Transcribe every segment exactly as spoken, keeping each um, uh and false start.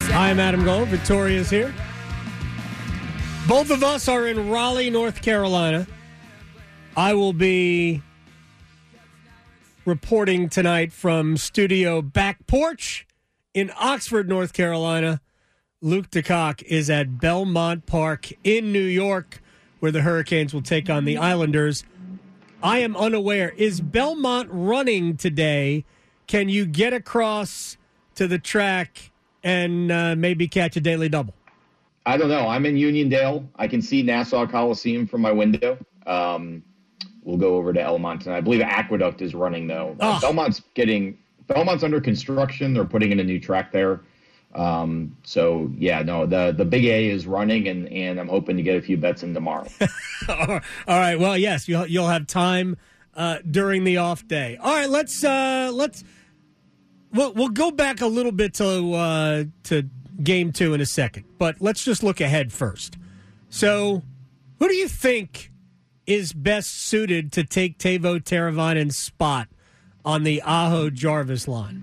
I'm Adam Gold. Victoria's here. Both of us are in Raleigh, North Carolina. I will be reporting tonight from studio back porch in Oxford, North Carolina. Luke DeCock is at Belmont Park in New York, where the Hurricanes will take on the Islanders. I am unaware. Is Belmont running today? Can you get across to the track and uh, maybe catch a daily double? I don't know. I'm in Uniondale. I can see Nassau Coliseum from my window. Um, we'll go over to Elmont tonight. I believe Aqueduct is running, though. Uh, oh. Belmont's getting Belmont's under construction. They're putting in a new track there. Um, so, yeah, no, the, the Big A is running, and, and I'm hoping to get a few bets in tomorrow. All right. Well, yes, you'll, you'll have time uh, during the off day. All right, let's uh, let's we'll, we'll go back a little bit to uh, to game two in a second, but let's just look ahead first. So, who do you think is best suited to take Teuvo Teravainen's spot on the Aho Jarvis line?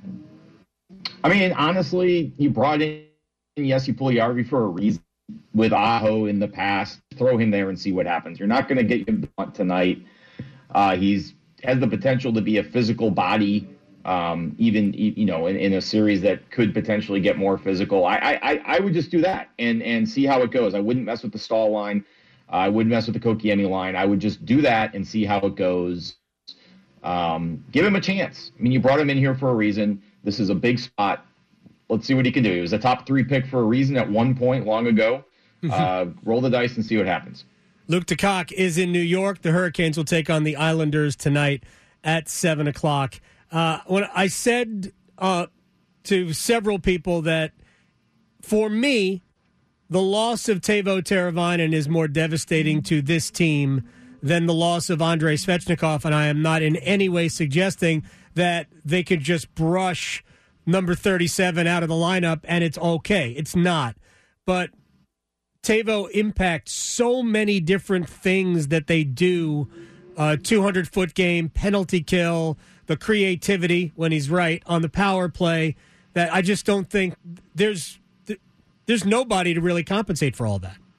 I mean, honestly, you brought in Jesse Puljujarvi for a reason. With Aho in the past, throw him there and see what happens. You're not going to get him tonight. Uh, he's has the potential to be a physical body, um, even you know, in, in a series that could potentially get more physical. I, I I would just do that and and see how it goes. I wouldn't mess with the Stahl line. I wouldn't mess with the Kokiemi line. I would just do that and see how it goes. Um, give him a chance. I mean, you brought him in here for a reason. This is a big spot. Let's see what he can do. He was a top three pick for a reason at one point long ago. Uh, roll the dice and see what happens. Luke DeCock is in New York. The Hurricanes will take on the Islanders tonight at seven o'clock. Uh, when I said uh, to several people that, for me, the loss of Teuvo Teravainen is more devastating to this team than the loss of Andrei Svechnikov, and I am not in any way suggesting that they could just brush number thirty-seven out of the lineup and it's okay. It's not. But Teuvo impacts so many different things that they do. Uh, two hundred foot game, penalty kill, the creativity when he's right on the power play, that I just don't think there's there's nobody to really compensate for all that.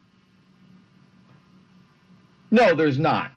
No, there's not.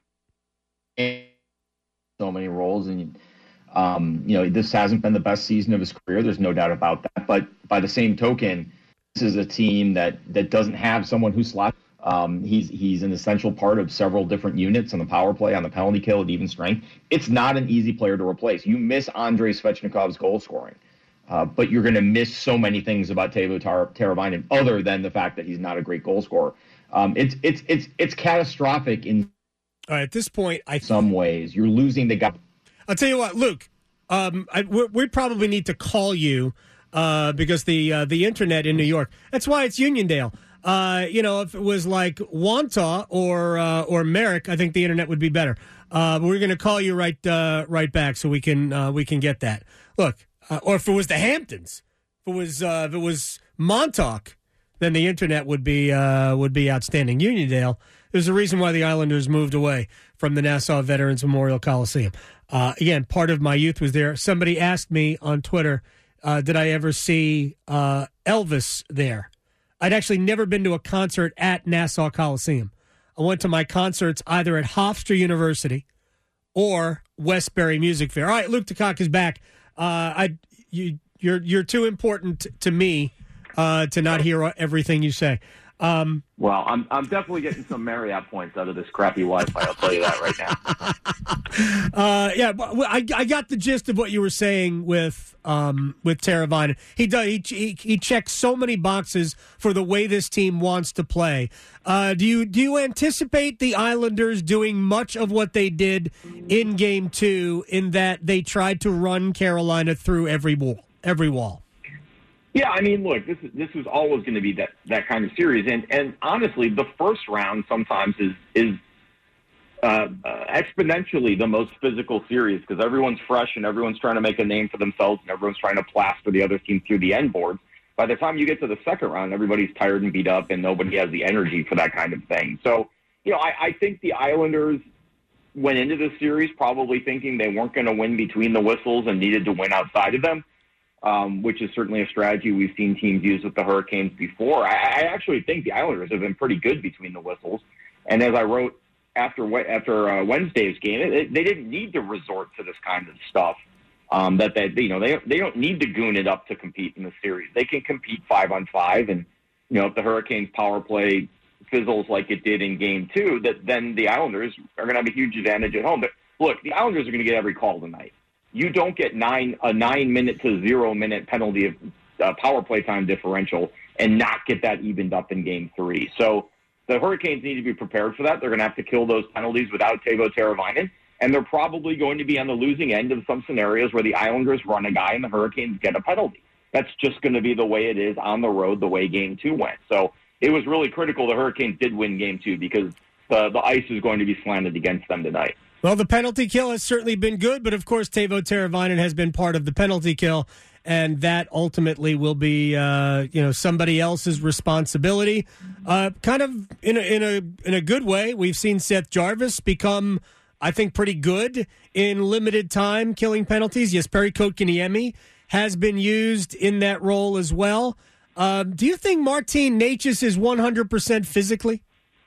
And so many roles, and um, you know, this hasn't been the best season of his career. There's no doubt about that. But by the same token, this is a team that that doesn't have someone who slots. Um, he's he's an essential part of several different units on the power play, on the penalty kill, at even strength. It's not an easy player to replace. You miss Andrei Svechnikov's goal scoring, uh, but you're going to miss so many things about Teuvo Teravainen other than the fact that he's not a great goal scorer. Um, it's it's it's it's catastrophic in. All right, at this point, I th- some ways you're losing the guy. I'll tell you what, Luke. Um, I, we, we probably need to call you uh, because the uh, the internet in New York. That's why it's Uniondale. Uh, you know, if it was like Wantagh or uh, or Merrick, I think the internet would be better. Uh, but we're going to call you right uh, right back so we can uh, we can get that. Look, uh, or if it was the Hamptons, if it was uh, if it was Montauk, then the internet would be uh, would be outstanding. Uniondale. There's a reason why the Islanders moved away from the Nassau Veterans Memorial Coliseum. Uh, again, part of my youth was there. Somebody asked me on Twitter, uh, did I ever see uh, Elvis there? I'd actually never been to a concert at Nassau Coliseum. I went to my concerts either at Hofstra University or Westbury Music Fair. All right, Luke DeCock is back. Uh, I, you, you're you're too important to me uh, to not hear everything you say. Um, well, I'm I'm definitely getting some Marriott points out of this crappy Wi-Fi. I'll tell you that right now. uh, yeah, but I I got the gist of what you were saying with um with Teravainen. He does he, he he checks so many boxes for the way this team wants to play. Uh, do you do you anticipate the Islanders doing much of what they did in Game Two, in that they tried to run Carolina through every wall every wall? Yeah, I mean, look, this is, this was always going to be that, that kind of series, and and honestly, the first round sometimes is is uh, uh, exponentially the most physical series because everyone's fresh and everyone's trying to make a name for themselves and everyone's trying to plaster the other team through the end boards. By the time you get to the second round, everybody's tired and beat up, and nobody has the energy for that kind of thing. So, you know, I, I think the Islanders went into this series probably thinking they weren't going to win between the whistles and needed to win outside of them. um, which is certainly a strategy we've seen teams use with the Hurricanes before. I, I actually think the Islanders have been pretty good between the whistles. And as I wrote after after uh, Wednesday's game, it, it, they didn't need to resort to this kind of stuff. Um, that they, you know, they they don't need to goon it up to compete in the series. They can compete five on five, and you know, if the Hurricanes power play fizzles like it did in Game Two, that then the Islanders are going to have a huge advantage at home. But look, the Islanders are going to get every call tonight. You don't get nine a nine minute to zero minute penalty of uh, power play time differential and not get that evened up in Game Three. So the Hurricanes need to be prepared for that. They're going to have to kill those penalties without Teuvo Teravainen. And they're probably going to be on the losing end of some scenarios where the Islanders run a guy and the Hurricanes get a penalty. That's just going to be the way it is on the road, the way Game Two went. So it was really critical the Hurricanes did win Game Two because the, the ice is going to be slanted against them tonight. Well, the penalty kill has certainly been good, but of course Teuvo Teravainen has been part of the penalty kill, and that ultimately will be uh, you know somebody else's responsibility. Uh, kind of in a, in a in a good way, we've seen Seth Jarvis become, I think, pretty good in limited time killing penalties. Yes, Jesperi Kotkaniemi has been used in that role as well. Uh, do you think Martin Necas is one hundred percent physically?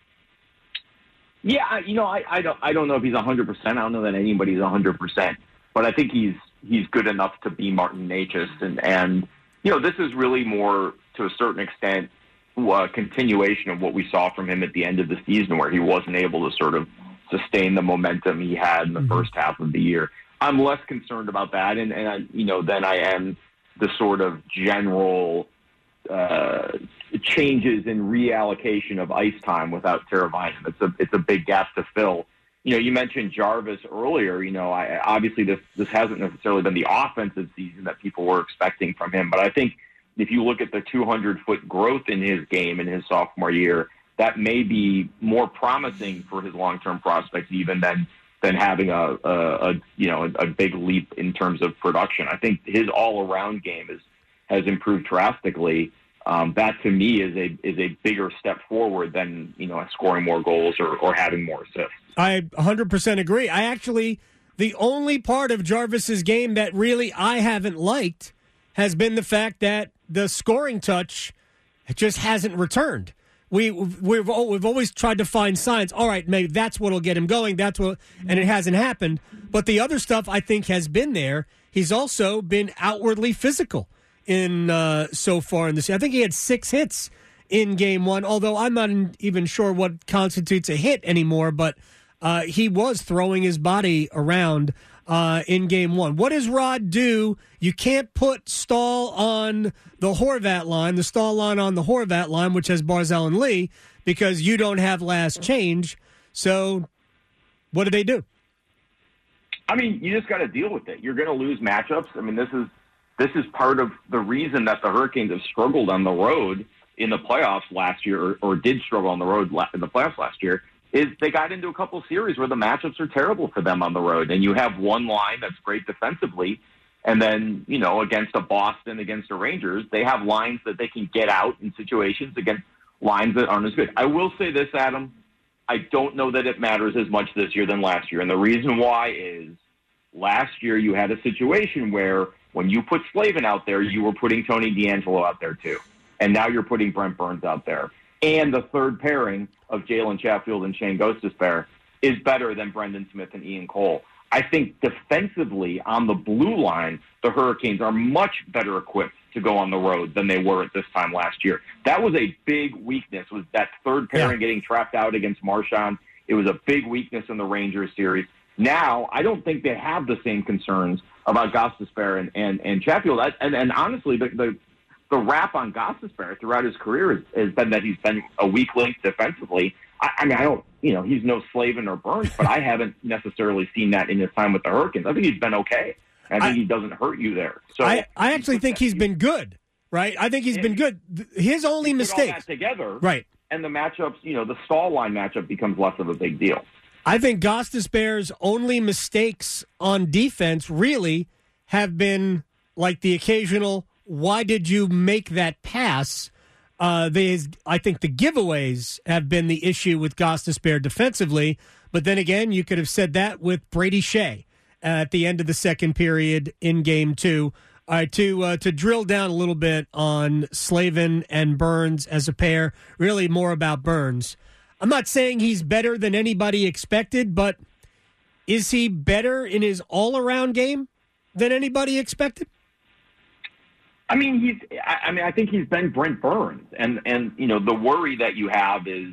Yeah, you know, I, I don't I don't know if he's one hundred percent. I don't know that anybody's one hundred percent. But I think he's he's good enough to be Martin Necas. And, and, you know, this is really more, to a certain extent, a continuation of what we saw from him at the end of the season, where he wasn't able to sort of sustain the momentum he had in the mm-hmm. first half of the year. I'm less concerned about that, and, and I, you know, than I am the sort of general uh, changes in reallocation of ice time without Teravainen. It's a it's a big gap to fill. You know, you mentioned Jarvis earlier. You know, I, obviously this this hasn't necessarily been the offensive season that people were expecting from him, but I think if you look at the two hundred foot growth in his game in his sophomore year, that may be more promising for his long-term prospects even than than having a, a, a you know a, a big leap in terms of production. I think his all-around game is has improved drastically. Um, that to me is a is a bigger step forward than you know scoring more goals or, or having more assists. I one hundred percent agree. I actually the only part of Jarvis's game that really I haven't liked has been the fact that the scoring touch just hasn't returned. We we've we've always tried to find signs. All right, maybe that's what'll get him going. That's what, and it hasn't happened. But the other stuff I think has been there. He's also been outwardly physical in uh, so far in this. I think he had six hits in game one. Although I'm not even sure what constitutes a hit anymore. But uh, he was throwing his body around uh, in game one. What does Rod do? You can't put Stahl on the Horvat line, the Stahl line on the Horvat line, which has Barzal and Lee, because you don't have last change. So what do they do? I mean, you just got to deal with it. You're going to lose matchups. I mean, this is this is part of the reason that the Hurricanes have struggled on the road in the playoffs last year, or, or did struggle on the road in the playoffs last year, is they got into a couple series where the matchups are terrible for them on the road. And you have one line that's great defensively, and then, you know, against a Boston, against the Rangers, they have lines that they can get out in situations against lines that aren't as good. I will say this, Adam. I don't know that it matters as much this year than last year. And the reason why is last year you had a situation where when you put Slavin out there, you were putting Tony DeAngelo out there too. And now you're putting Brent Burns out there. And the third pairing of Jalen Chatfield and Shane Gostisbehere is better than Brendan Smith and Ian Cole. I think defensively on the blue line, the Hurricanes are much better equipped to go on the road than they were at this time last year. That was a big weakness, was that third pairing yeah. getting trapped out against Marchand. It was a big weakness in the Rangers series. Now, I don't think they have the same concerns about Gostisbehere and, and, and Chatfield. And, and honestly, the, the the rap on Gostisbehere throughout his career has, has been that he's been a weak link defensively. I, I mean, I don't, you know, he's no Slavin or Burns, but I haven't necessarily seen that in his time with the Hurricanes. I think he's been okay. I think I, he doesn't hurt you there. So I, I actually think he's been good, right? I think he's been good. His only mistake. All that together, right? And the matchups, you know, the Stahl line matchup becomes less of a big deal. I think Gostisbehere's only mistakes on defense really have been like the occasional, why did you make that pass? Uh, they, I think the giveaways have been the issue with Gostisbehere defensively. But then again, you could have said that with Brady Shea at the end of the second period in game two All right, to uh, to drill down a little bit on Slavin and Burns as a pair, really more about Burns. I'm not saying he's better than anybody expected, but is he better in his all-around game than anybody expected? I mean, he's. I mean, I think he's been Brent Burns, and and you know the worry that you have is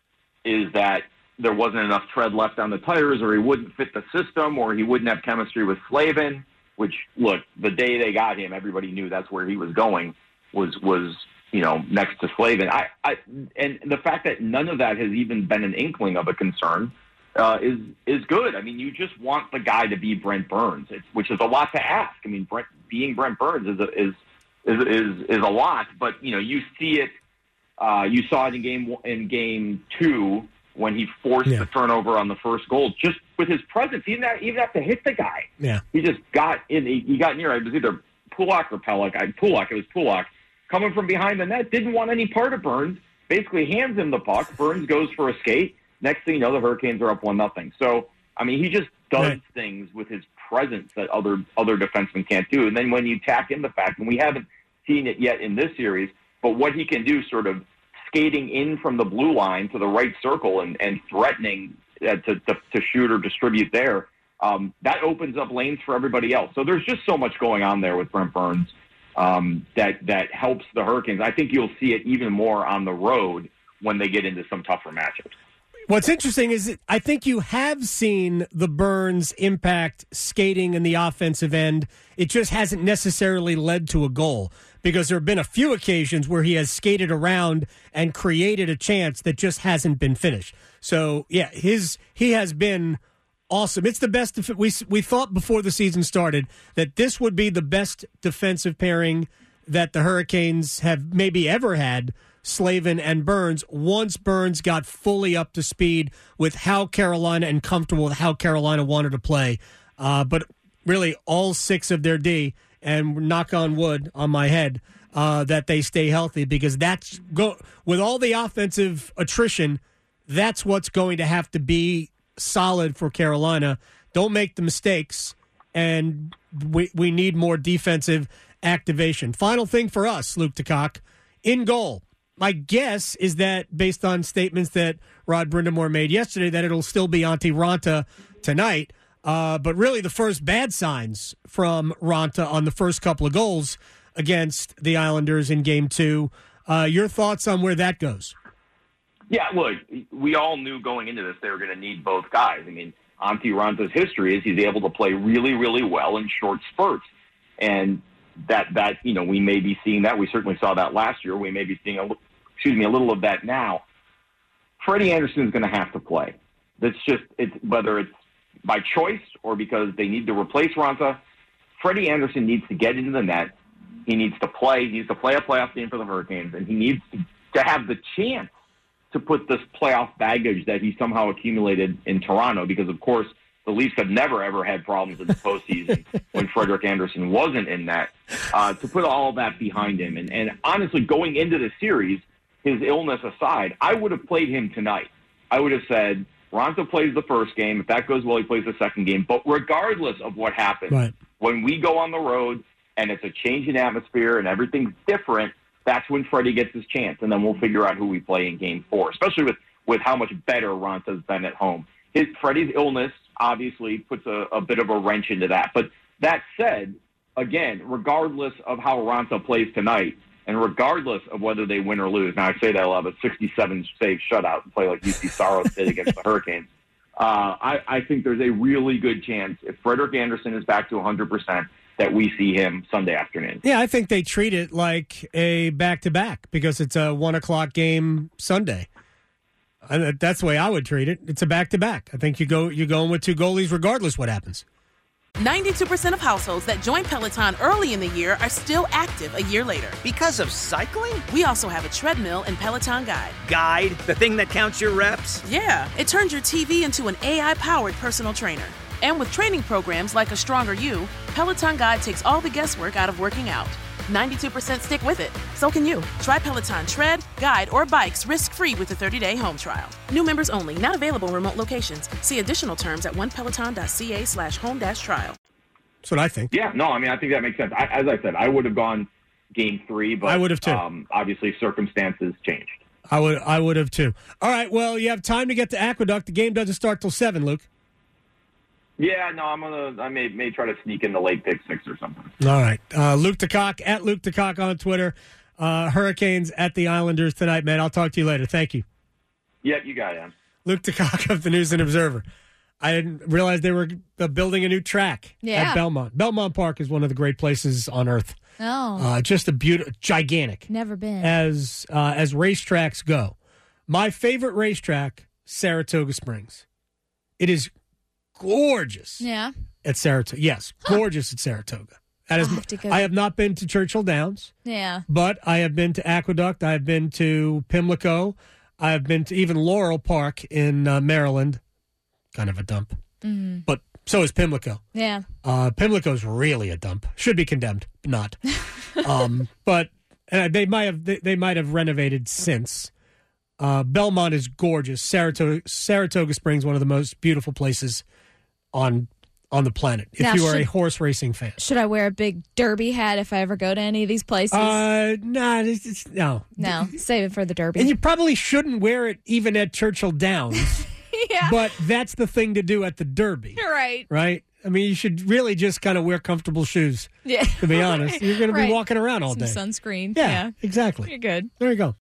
is that there wasn't enough tread left on the tires, or he wouldn't fit the system, or he wouldn't have chemistry with Slavin. Which, look, the day they got him, everybody knew that's where he was going. Was was you know next to Slavin. I, I and the fact that none of that has even been an inkling of a concern uh, is is good. I mean, you just want the guy to be Brent Burns, it's, which is a lot to ask. I mean, Brent, being Brent Burns is a, is is is is a lot, but you know you see it. Uh, you saw it in game in game two when he forced yeah. the turnover on the first goal, just with his presence. He didn't have, even have to hit the guy. Yeah. He just got in. He, he got near. It was either Pulak or Pellick. I, Pulak. It was Pulak. Coming from behind the net, didn't want any part of Burns. Basically hands him the puck. Burns goes for a skate. Next thing you know, the Hurricanes are up one nothing. So, I mean, he just does right. things with his presence that other other defensemen can't do. And then when you tack in the fact, and we haven't seen it yet in this series, but what he can do sort of skating in from the blue line to the right circle and, and threatening uh, to, to, to shoot or distribute there, um, that opens up lanes for everybody else. So there's just so much going on there with Brent Burns um, that, that helps the Hurricanes. I think you'll see it even more on the road when they get into some tougher matchups. What's interesting is that I think you have seen the Burns impact skating in the offensive end. It just hasn't necessarily led to a goal, because there have been a few occasions where he has skated around and created a chance that just hasn't been finished. So, yeah, his he has been awesome. It's the best. Def- we we thought before the season started that this would be the best defensive pairing that the Hurricanes have maybe ever had, Slavin and Burns, once Burns got fully up to speed with how Carolina and comfortable with how Carolina wanted to play. Uh, but really, all six of their D, and knock on wood on my head, uh, that they stay healthy, because that's go with all the offensive attrition, that's what's going to have to be solid for Carolina. Don't make the mistakes, and we we need more defensive activation. Final thing for us, Luke DeCock, in goal. My guess is that, based on statements that Rod Brindamore made yesterday, that it'll still be Antti Raanta tonight. Uh, but really, the first bad signs from Raanta on the first couple of goals against the Islanders in Game Two. Uh, your thoughts on where that goes? Yeah, look, we all knew going into this they were going to need both guys. I mean, Antti Raanta's history is he's able to play really, really well in short spurts, and that that you know we may be seeing that. We certainly saw that last year. We may be seeing a excuse me a little of that now. Freddie Anderson is going to have to play. That's just it's whether it's by choice or because they need to replace Raanta. Freddie Anderson needs to get into the net. He needs to play. He needs to play a playoff game for the Hurricanes, and he needs to, to have the chance to put this playoff baggage that he somehow accumulated in Toronto, because, of course, the Leafs have never, ever had problems in the postseason when Frederik Andersen wasn't in that, uh, to put all of that behind him. And, and honestly, going into the series, his illness aside, I would have played him tonight. I would have said, Raanta plays the first game. If that goes well, he plays the second game. But regardless of what happens, right. when we go on the road and it's a change in atmosphere and everything's different, that's when Freddie gets his chance. And then we'll figure out who we play in game four, especially with, with how much better Ranta's been at home. His Freddie's illness obviously puts a, a bit of a wrench into that. But that said, again, regardless of how Raanta plays tonight, and regardless of whether they win or lose, now I say that I'll have a sixty-seven save shutout and play like U C Saros did against the Hurricanes. Uh, I, I think there's a really good chance, if Frederik Andersen is back to one hundred percent, that we see him Sunday afternoon. Yeah, I think they treat it like a back-to-back because it's a one o'clock game Sunday. And that's the way I would treat it. It's a back-to-back. I think you go, you're going with two goalies regardless what happens. ninety-two percent of households that join Peloton early in the year are still active a year later. Because of cycling? We also have a treadmill and Peloton Guide. Guide? The thing that counts your reps? Yeah, it turns your T V into an A I-powered personal trainer. And with training programs like A Stronger You, Peloton Guide takes all the guesswork out of working out. ninety-two percent stick with it. So can you. Try Peloton Tread, Guide, or Bikes risk-free with a thirty-day home trial. New members only. Not available in remote locations. See additional terms at onepeloton.ca slash home dash trial. That's what I think. Yeah, no, I mean, I think that makes sense. I, as I said, I would have gone game three, but I would have too. Um, obviously, circumstances changed. I would I would have too. All right, well, you have time to get to Aqueduct. The game doesn't start till seven, Luke. Yeah, no, I'm gonna. I may may try to sneak in the late pick six or something. All right, uh, Luke DeCock at Luke DeCock on Twitter. Uh, Hurricanes at the Islanders tonight, man. I'll talk to you later. Thank you. Yeah, you got it. Luke DeCock of the News and Observer. I didn't realize they were uh, building a new track Yeah. at Belmont. Belmont Park is one of the great places on earth. Oh, Uh, just a beautiful, gigantic. never been. As uh, as racetracks go, my favorite racetrack, Saratoga Springs. It is gorgeous yeah. at Saratoga. Yes, gorgeous at Saratoga. That is, I'll have to go. I have not been to Churchill Downs, Yeah. but I have been to Aqueduct. I have been to Pimlico. I have been to even Laurel Park in uh, Maryland. Kind of a dump, Mm-hmm. but so is Pimlico. Yeah. Uh, Pimlico's really a dump. Should be condemned, not. um, but uh, they might have they, they might have renovated since. Uh, Belmont is gorgeous. Saratoga, Saratoga Springs, one of the most beautiful places on on the planet. If Now, you are should- a horse racing fan, Should I wear a big derby hat if I ever go to any of these places? uh, nah, it's, it's, no, no, save it for the derby. and you probably shouldn't wear it even at Churchill Downs. yeah. But that's the thing to do at the Derby, You're right. right? I mean, you should really just kind of wear comfortable shoes. Yeah. To be honest, you're going to be Right. walking around all Some day. sunscreen. Yeah, Yeah. exactly. You're good. There you go.